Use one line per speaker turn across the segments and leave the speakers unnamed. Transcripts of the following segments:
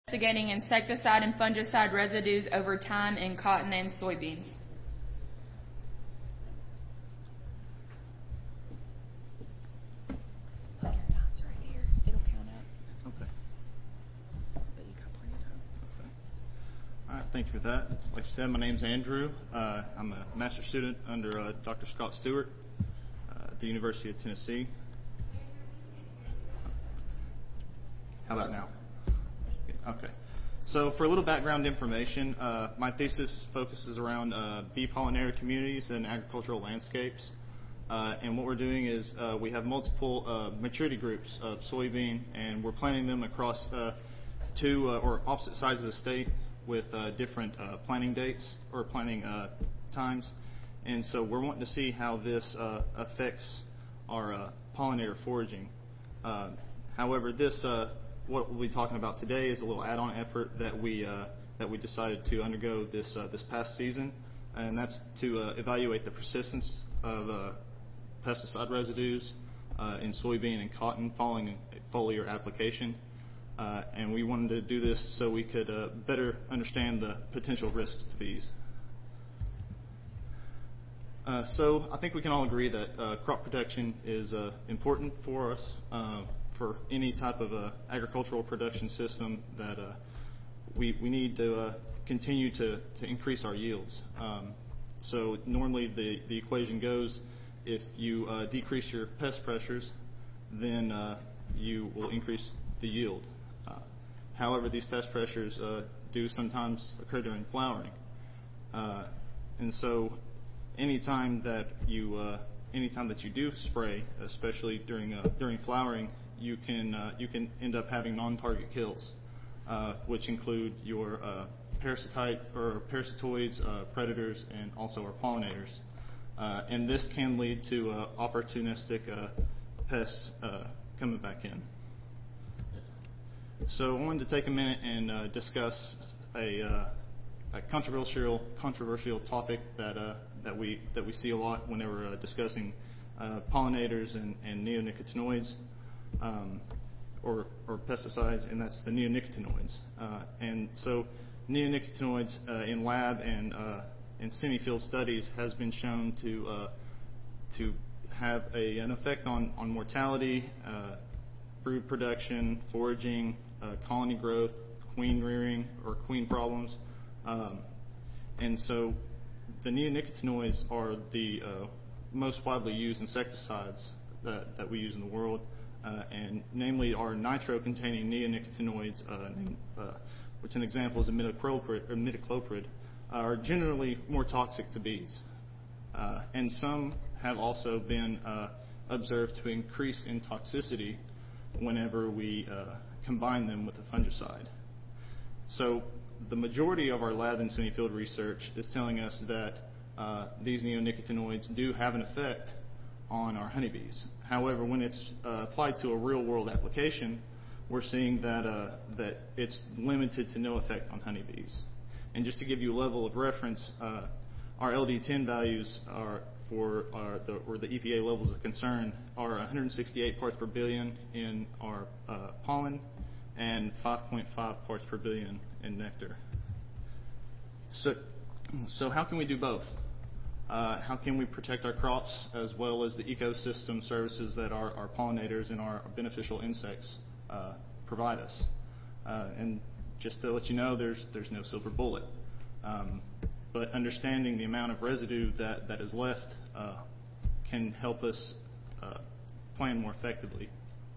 Investigating insecticide and fungicide residues over time in cotton and soybeans.
Your time's right here. It'll count up.
Okay.
But you got plenty of time.
Okay. All right. Thank you for that. Like you said, my name's Andrew. I'm a master's student under Dr. Scott Stewart at the University of Tennessee. How about now? Okay. So for a little background information, my thesis focuses around bee pollinator communities and agricultural landscapes. And what we're doing is we have multiple maturity groups of soybean, and we're planting them across two or opposite sides of the state with different planting dates or planting times. And so we're wanting to see how this affects our pollinator foraging. However, what we'll be talking about today is a little add-on effort that we decided to undergo this past season, and that's to evaluate the persistence of pesticide residues in soybean and cotton following foliar application. And we wanted to do this so we could better understand the potential risks to bees. So I think we can all agree that crop protection is important for us. For any type of agricultural production system that we need to continue to increase our yields. So normally the equation goes, if you decrease your pest pressures, then you will increase the yield. However, these pest pressures do sometimes occur during flowering. And so anytime that you do spray, especially during flowering, you can end up having non-target kills, which include your parasitoids, predators, and also our pollinators. And this can lead to opportunistic pests coming back in. So I wanted to take a minute and discuss a controversial topic that we see a lot whenever discussing pollinators and neonicotinoids. Or pesticides, and that's the neonicotinoids. And so neonicotinoids in lab and in semi-field studies has been shown to have an effect on mortality, brood production, foraging, colony growth, queen rearing or queen problems. And so the neonicotinoids are the most widely used insecticides that we use in the world. And namely our nitro-containing neonicotinoids, which an example is imidacloprid, are generally more toxic to bees. And some have also been observed to increase in toxicity whenever we combine them with a fungicide. So the majority of our lab and semi-field research is telling us that these neonicotinoids do have an effect on our honeybees. However, when it's applied to a real-world application, we're seeing that it's limited to no effect on honeybees. And just to give you a level of reference, our LD10 values are where the EPA levels of concern are 168 parts per billion in our pollen and 5.5 parts per billion in nectar. So how can we do both? How can we protect our crops as well as the ecosystem services that our pollinators and our beneficial insects provide us? And just to let you know, there's no silver bullet. But understanding the amount of residue that is left can help us plan more effectively.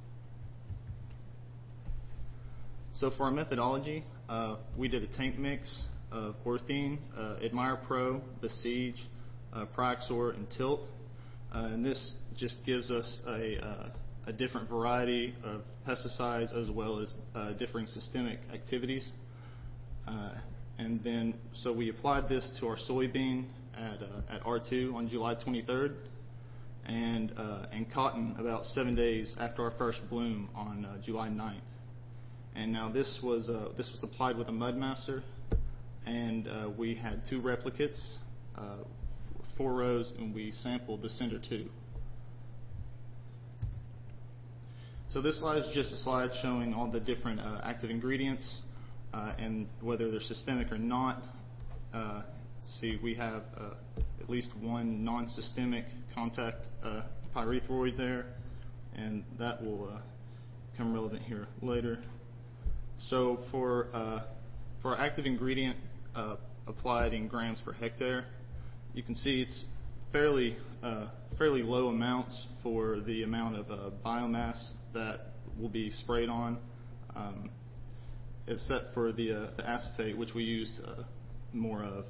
So for our methodology, we did a tank mix of Orthene, Admire Pro, Besiege, Prioxor, and Tilt. And this just gives us a different variety of pesticides as well as differing systemic activities. And then, so we applied this to our soybean at R2 on July 23rd, and cotton about 7 days after our first bloom on July 9th. And now this was applied with a Mudmaster, and we had 2 replicates, 4 rows, and we sampled the Cinder 2. So this slide is just a slide showing all the different active ingredients and whether they're systemic or not. See, we have at least one non-systemic contact pyrethroid there, and that will become relevant here later. So for our active ingredient applied in grams per hectare, you can see it's fairly low amounts for the amount of biomass that will be sprayed on, except for the acephate, which we used more of.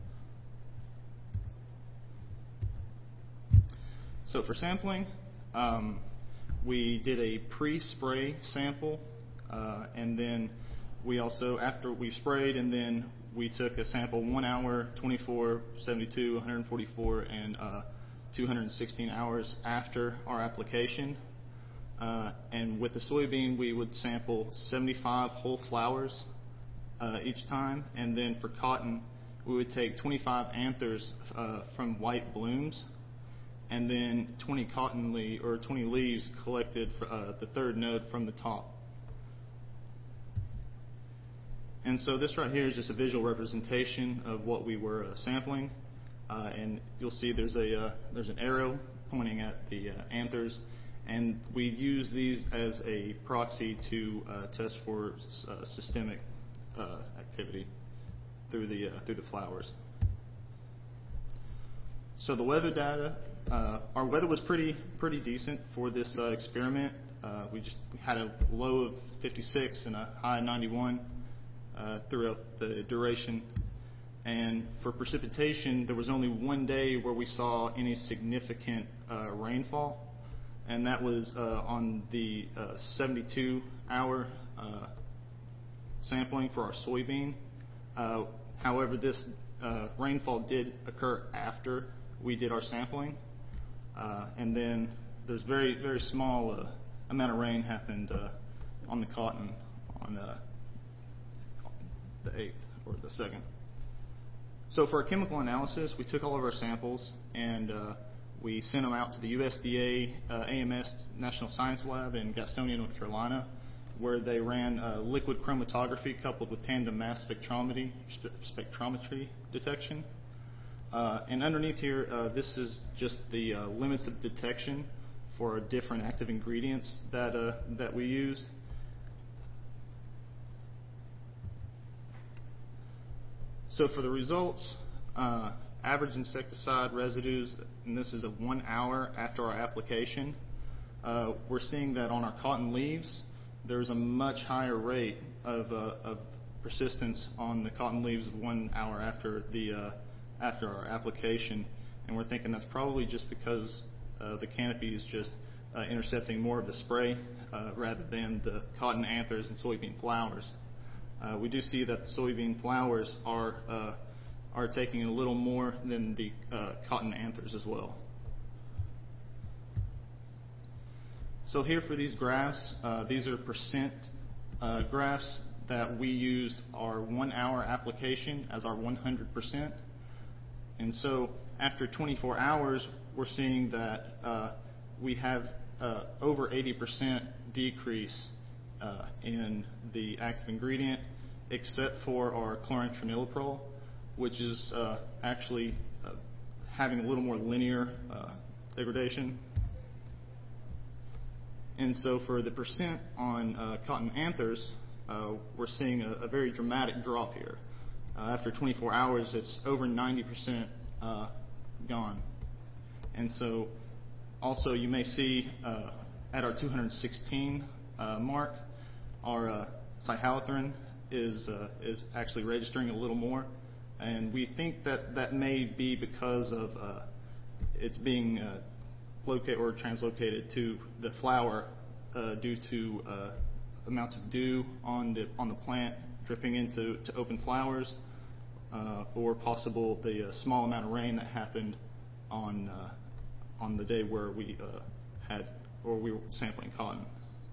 So for sampling, we did a pre-spray sample, and then we also, after we sprayed, and then we took a sample 1 hour, 24, 72, 144, and 216 hours after our application. And with the soybean, we would sample 75 whole flowers each time, and then for cotton, we would take 25 anthers from white blooms, and then 20 20 leaves collected for the third node from the top. And so this right here is just a visual representation of what we were sampling, and you'll see there's an arrow pointing at the anthers, and we use these as a proxy to test for systemic activity through the flowers. So the weather data, our weather was pretty decent for this experiment. We had a low of 56 and a high of 91 throughout the duration. And for precipitation, there was only one day where we saw any significant rainfall, and that was on the 72-hour sampling for our soybean. However, this rainfall did occur after we did our sampling, and then there's very small amount of rain happened on the cotton on the 8th or the 2nd. So for our chemical analysis, we took all of our samples and we sent them out to the USDA AMS National Science Lab in Gastonia, North Carolina, where they ran liquid chromatography coupled with tandem mass spectrometry detection. And underneath here, this is just the limits of detection for our different active ingredients that we used. So for the results, average insecticide residues, and this is a 1 hour after our application, we're seeing that on our cotton leaves, there's a much higher rate of persistence on the cotton leaves 1 hour after our application, and we're thinking that's probably just because the canopy is just intercepting more of the spray rather than the cotton anthers and soybean flowers. We do see that the soybean flowers are taking a little more than the cotton anthers as well. So here for these graphs, these are percent graphs that we used our 1 hour application as our 100%. And so after 24 hours, we're seeing that we have over 80% decrease in the active ingredient, except for our chlorantraniliprole, which is actually having a little more linear degradation. And so for the percent on cotton anthers, we're seeing a very dramatic drop here. After 24 hours, it's over 90% gone. And so also you may see at our 216 mark, our cyhalothrin is actually registering a little more. And we think that may be because of it's being located or translocated to the flower due to amounts of dew on the plant dripping into open flowers, or possible the small amount of rain that happened on the day where we we were sampling cotton.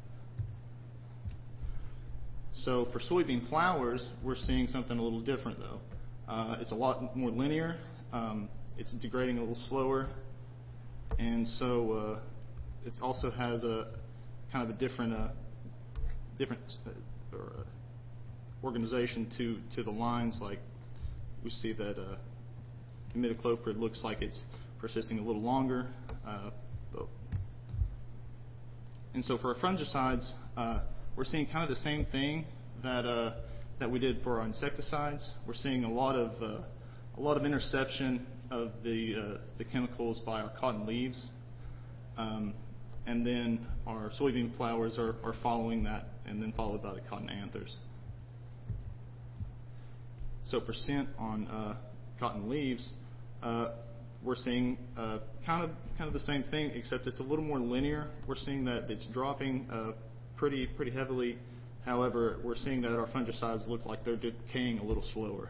So for soybean flowers, we're seeing something a little different though. It's a lot more linear. It's degrading a little slower, and so it also has a kind of a different organization to the lines. Like we see that imidacloprid looks like it's persisting a little longer. And so for our fungicides, we're seeing kind of the same thing that we did for our insecticides. We're seeing a lot of interception of the chemicals by our cotton leaves, and then our soybean flowers are following that, and then followed by the cotton anthers. So percent on cotton leaves, we're seeing kind of the same thing, except it's a little more linear. We're seeing that it's dropping pretty heavily. However, we're seeing that our fungicides look like they're decaying a little slower.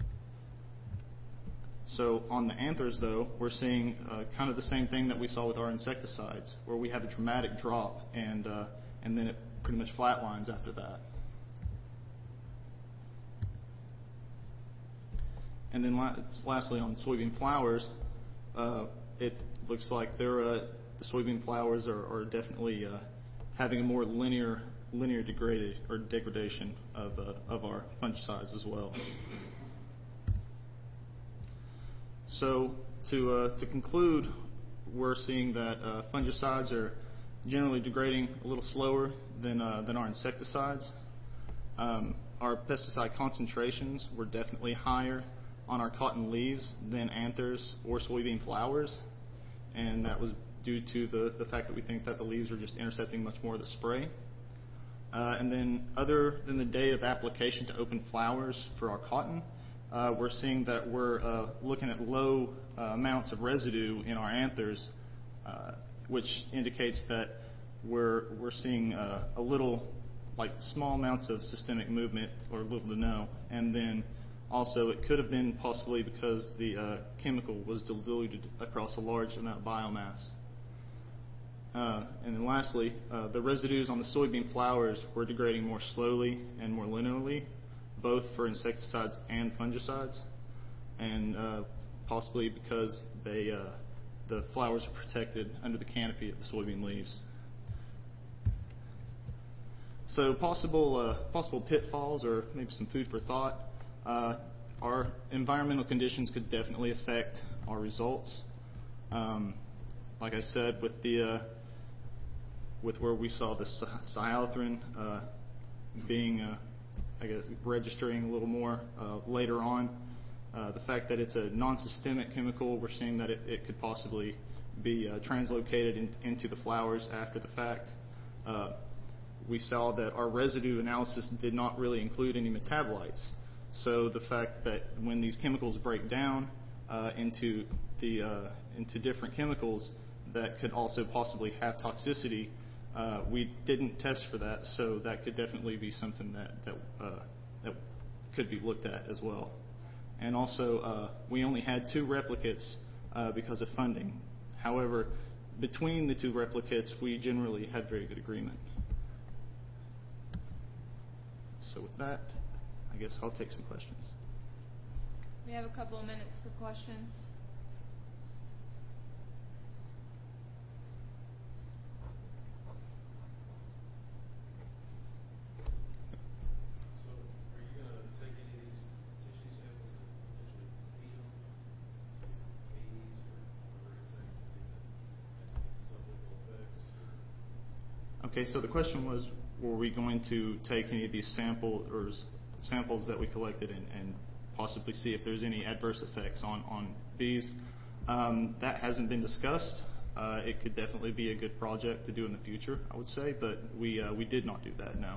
So on the anthers, though, we're seeing kind of the same thing that we saw with our insecticides, where we have a dramatic drop, and then it pretty much flatlines after that. And then lastly, on soybean flowers, it looks like the soybean flowers are definitely having a more linear degradation of our fungicides as well. So to conclude, we're seeing that fungicides are generally degrading a little slower than our insecticides. Our pesticide concentrations were definitely higher on our cotton leaves than anthers or soybean flowers, and that was due to the fact that we think that the leaves are just intercepting much more of the spray. And then other than the day of application to open flowers for our cotton, we're seeing that we're looking at low amounts of residue in our anthers, which indicates that we're seeing a little, like small amounts of systemic movement, or little to no. And then also it could have been possibly because the chemical was diluted across a large amount of biomass. And then lastly, the residues on the soybean flowers were degrading more slowly and more linearly, both for insecticides and fungicides, and possibly because the flowers are protected under the canopy of the soybean leaves. So possible pitfalls, or maybe some food for thought. Our environmental conditions could definitely affect our results. Like I said, with where we saw the cyalothrone being, I guess, registering a little more later on, the fact that it's a non-systemic chemical, we're seeing that it could possibly be translocated into the flowers after the fact. We saw that our residue analysis did not really include any metabolites. So the fact that when these chemicals break down into different chemicals that could also possibly have toxicity, we didn't test for that, so that could definitely be something that could be looked at as well. And also, we only had 2 replicates because of funding. However, between the 2 replicates, we generally had very good agreement. So with that, I guess I'll take some questions.
We have a couple of minutes for questions.
So, are you going to take any of these tissue samples and potentially feed them to bees or other insects to see if it has any sublocal effects?
Okay, so the question was, were we going to take any of these samples that we collected and possibly see if there's any adverse effects on bees? That hasn't been discussed. It could definitely be a good project to do in the future, I would say, but we did not do that, no.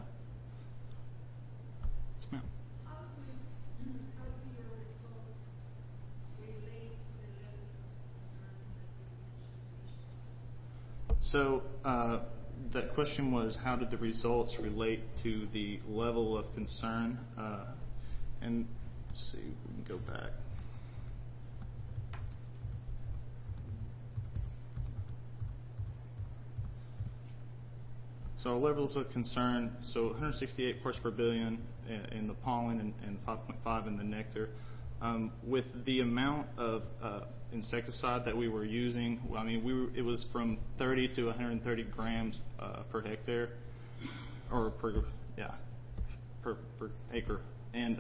Yes, ma'am.
How do your results relate to the level of concern that you mentioned?
So that question was, how did the results relate to the level of concern? And let's see, we can go back. So levels of concern, so 168 parts per billion in the pollen and 5.5 in the nectar. With the amount of insecticide that we were using, I mean, it was from 30 to 130 grams per hectare, or per per acre, and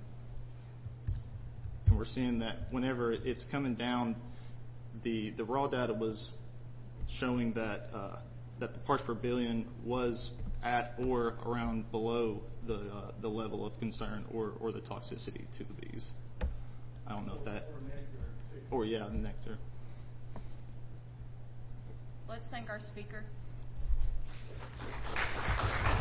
we're seeing that whenever it's coming down, the raw data was showing that that the parts per billion was at or around below the level of concern or the toxicity to these. I don't know if that. Or yeah, the nectar.
Let's thank our speaker.